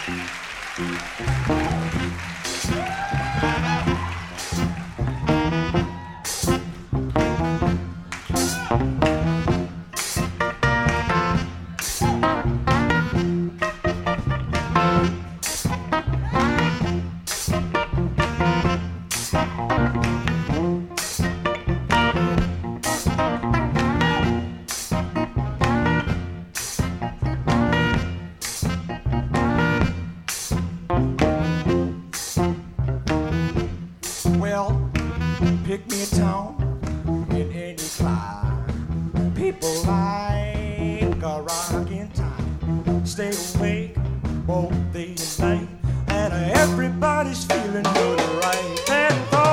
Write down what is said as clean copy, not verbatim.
Well, pick me a town in any clime. People like a rockin' time. Stay awake both day and night, and everybody's feeling good right. That